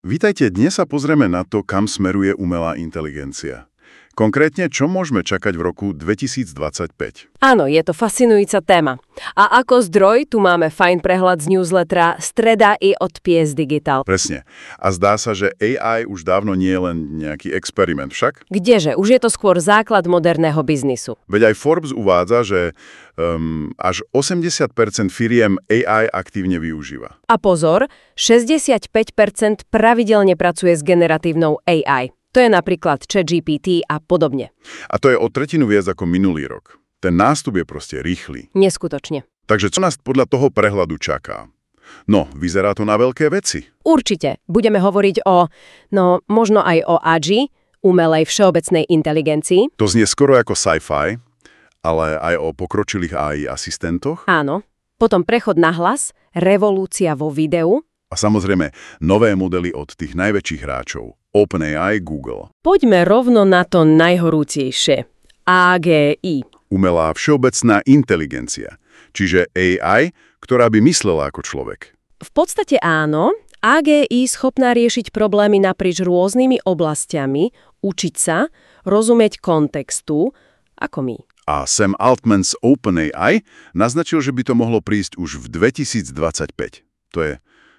Vítajte, dnes sa pozrieme na to, kam smeruje umelá inteligencia. Konkrétne, čo môžeme čakať v roku 2025? Áno, je to fascinujúca téma. A ako zdroj tu máme fajn prehľad z newslettera Streda i od PS Digital. Presne. A zdá sa, že AI už dávno nie je len nejaký experiment však? Kdeže? Už je to skôr základ moderného biznisu. Veď aj Forbes uvádza, že až 80% firiem AI aktívne využíva. A pozor, 65% pravidelne pracuje s generatívnou AI. To je napríklad ChatGPT a podobne. A to je o tretinu viac ako minulý rok. Ten nástup je proste rýchly. Neskutočne. Takže čo nás podľa toho prehľadu čaká? No, vyzerá to na veľké veci. Určite. Budeme hovoriť možno aj o AGI, umelej všeobecnej inteligencii. To znie skoro ako sci-fi, ale aj o pokročilých AI asistentoch. Áno. Potom prechod na hlas, revolúcia vo videu. A samozrejme, nové modely od tých najväčších hráčov. OpenAI, Google. Poďme rovno na to najhorúcejšie. AGI. Umelá všeobecná inteligencia. Čiže AI, ktorá by myslela ako človek. V podstate áno. AGI schopná riešiť problémy naprieč rôznymi oblastiami, učiť sa, rozumieť kontextu, ako my. A Sam Altman z OpenAI naznačil, že by to mohlo prísť už v 2025. To je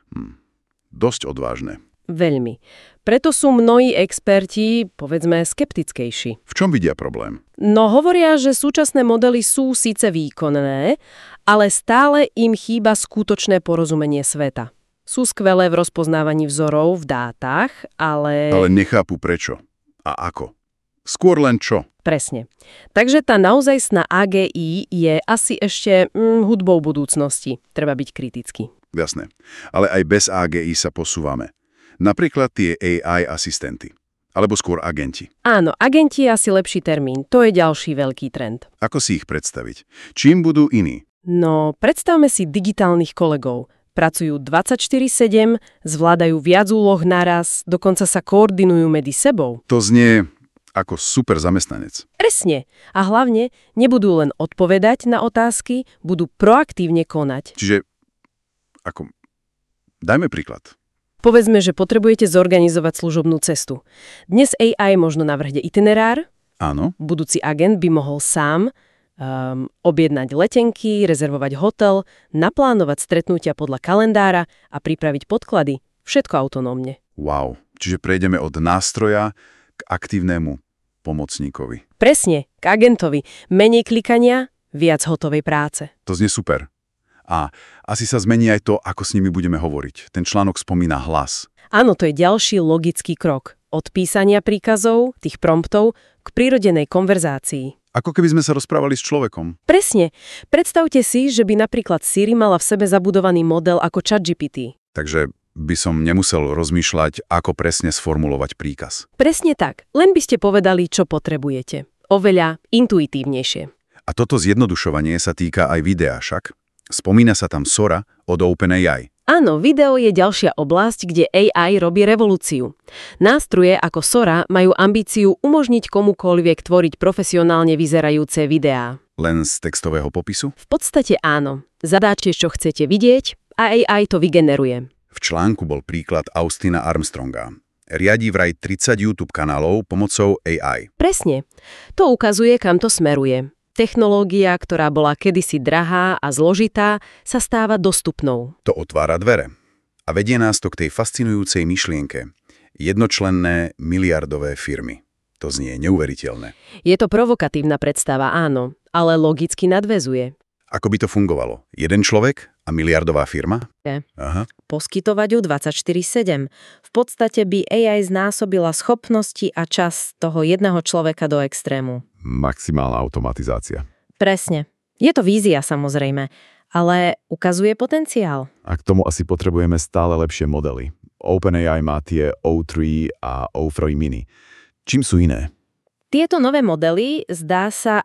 dosť odvážne. Veľmi. Preto sú mnohí experti, povedzme, skeptickejší. V čom vidia problém? No hovoria, že súčasné modely sú síce výkonné, ale stále im chýba skutočné porozumenie sveta. Sú skvelé v rozpoznávaní vzorov v dátach, ale... Ale nechápu prečo. A ako? Skôr len čo? Presne. Takže tá naozajstná AGI je asi ešte hudbou budúcnosti. Treba byť kritický. Jasné. Ale aj bez AGI sa posúvame. Napríklad tie AI asistenty. Alebo skôr agenti. Áno, agenti je asi lepší termín. To je ďalší veľký trend. Ako si ich predstaviť? Čím budú iní? No, predstavme si digitálnych kolegov. Pracujú 24/7, zvládajú viac úloh naraz, dokonca sa koordinujú medzi sebou. To znie ako super zamestnanec. Presne. A hlavne nebudú len odpovedať na otázky, budú proaktívne konať. Čiže, dajme príklad. Povedzme, že potrebujete zorganizovať služobnú cestu. Dnes AI možno navrhne itinerár. Áno. Budúci agent by mohol sám objednať letenky, rezervovať hotel, naplánovať stretnutia podľa kalendára a pripraviť podklady. Všetko autonómne. Wow. Čiže prejdeme od nástroja k aktívnemu pomocníkovi. Presne, k agentovi. Menej klikania, viac hotovej práce. To znie super. A asi sa zmení aj to, ako s nimi budeme hovoriť. Ten článok spomína hlas. Áno, to je ďalší logický krok. Od písania príkazov, tých promptov, k prírodenej konverzácii. Ako keby sme sa rozprávali s človekom. Presne. Predstavte si, že by napríklad Siri mala v sebe zabudovaný model ako ChatGPT. Takže by som nemusel rozmýšľať, ako presne sformulovať príkaz. Presne tak. Len by ste povedali, čo potrebujete. Oveľa intuitívnejšie. A toto zjednodušovanie sa týka aj videa však. Spomína sa tam Sora od OpenAI. Áno, video je ďalšia oblasť, kde AI robí revolúciu. Nástroje ako Sora majú ambíciu umožniť komukoľvek tvoriť profesionálne vyzerajúce videá. Len z textového popisu? V podstate áno. Zadáte, čo chcete vidieť a AI to vygeneruje. V článku bol príklad Austina Armstronga. Riadí vraj 30 YouTube kanálov pomocou AI. Presne. To ukazuje, kam to smeruje. Technológia, ktorá bola kedysi drahá a zložitá, sa stáva dostupnou. To otvára dvere. A vedie nás to k tej fascinujúcej myšlienke. Jednočlenné miliardové firmy. To znie neuveriteľné. Je to provokatívna predstava, áno, ale logicky nadväzuje. Ako by to fungovalo? Jeden človek a miliardová firma? Aha. Poskytovať ju 24/7. V podstate by AI znásobila schopnosti a čas toho jedného človeka do extrému. Maximálna automatizácia. Presne. Je to vízia samozrejme, ale ukazuje potenciál. A k tomu asi potrebujeme stále lepšie modely. OpenAI má tie O3 a O3 mini. Čím sú iné? Tieto nové modely, zdá sa,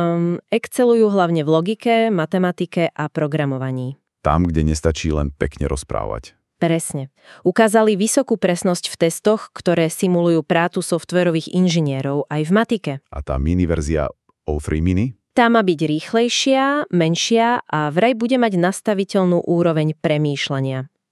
excelujú hlavne v logike, matematike a programovaní. Tam, kde nestačí len pekne rozprávať. Presne. Ukázali vysokú presnosť v testoch, ktoré simulujú prácu softverových inžinierov aj v matike. A tá mini verzia O3 mini? Tá má byť rýchlejšia, menšia a vraj bude mať nastaviteľnú úroveň premýšľania.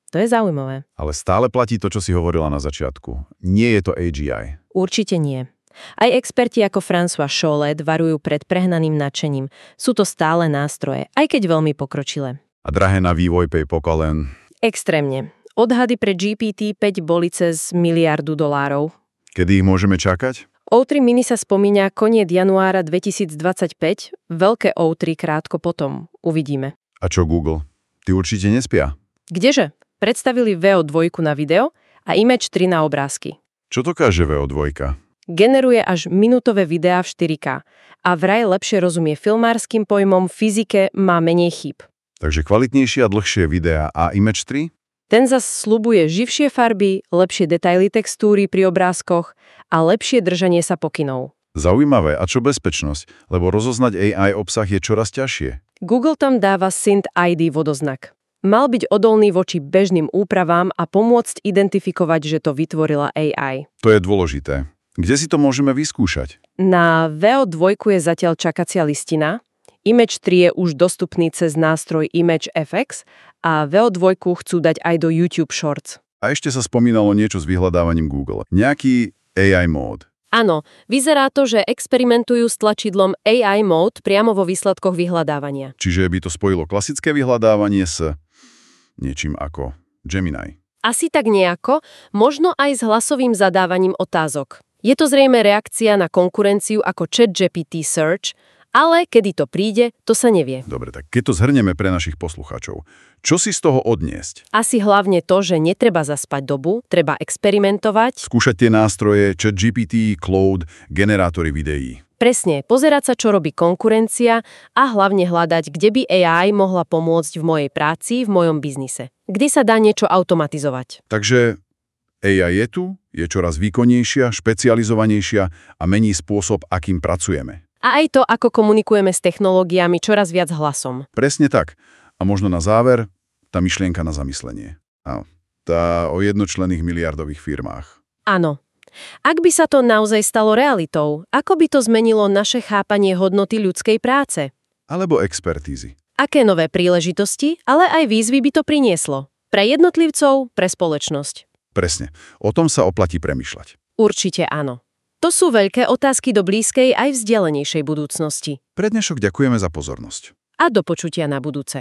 To je zaujímavé. Ale stále platí to, čo si hovorila na začiatku. Nie je to AGI. Určite nie. Aj experti ako François Chollet varujú pred prehnaním nadšením. Sú to stále nástroje, aj keď veľmi pokročilé. A drahé na vývoj pokolen. Extrémne. Odhady pre GPT-5 boli cez $1 miliardu. Kedy ich môžeme čakať? O3 mini sa spomína koniec januára 2025, veľké O3 krátko potom. Uvidíme. A čo Google? Ty určite nespia. Kdeže? Predstavili VO2 na video a Image 3 na obrázky. Čo to káže VO2? Generuje až minútové videá v 4K a vraj lepšie rozumie filmárskym pojmom, fyzike, má menej chýb. Takže kvalitnejšie a dlhšie videá a Image 3? Ten zas sľubuje živšie farby, lepšie detaily textúry pri obrázkoch a lepšie držanie sa pokynov. Zaujímavé. A čo bezpečnosť? Lebo rozoznať AI obsah je čoraz ťažšie. Google tam dáva Synth ID vodoznak. Mal byť odolný voči bežným úpravám a pomôcť identifikovať, že to vytvorila AI. To je dôležité. Kde si to môžeme vyskúšať? Na VO2 je zatiaľ čakacia listina, Image 3 je už dostupný cez nástroj Image FX a VO2 chcú dať aj do YouTube Shorts. A ešte sa spomínalo niečo s vyhľadávaním Google. Nejaký AI mód. Áno, vyzerá to, že experimentujú s tlačidlom AI Mode priamo vo výsledkoch vyhľadávania. Čiže by to spojilo klasické vyhľadávanie s niečím ako Gemini. Asi tak nejako, možno aj s hlasovým zadávaním otázok. Je to zrejme reakcia na konkurenciu ako ChatGPT Search, ale kedy to príde, to sa nevie. Dobre, tak keď to zhrnieme pre našich poslucháčov, čo si z toho odniesť? Asi hlavne to, že netreba zaspať dobu, treba experimentovať. Skúšať tie nástroje ChatGPT, Claude, generátory videí. Presne, pozerať sa, čo robí konkurencia a hlavne hľadať, kde by AI mohla pomôcť v mojej práci, v mojom biznise. Kde sa dá niečo automatizovať. Takže AI je tu, je čoraz výkonnejšia, špecializovanejšia a mení spôsob, akým pracujeme. A aj to, ako komunikujeme s technológiami čoraz viac hlasom. Presne tak. A možno na záver, tá myšlienka na zamyslenie. A tá o jednočlenných miliardových firmách. Áno. Ak by sa to naozaj stalo realitou, ako by to zmenilo naše chápanie hodnoty ľudskej práce? Alebo expertízy. Aké nové príležitosti, ale aj výzvy by to prinieslo? Pre jednotlivcov, pre spoločnosť. Presne. O tom sa oplatí premýšľať. Určite áno. To sú veľké otázky do blízkej aj vzdialenejšej budúcnosti. Pre dnešok ďakujeme za pozornosť. A do počutia na budúce.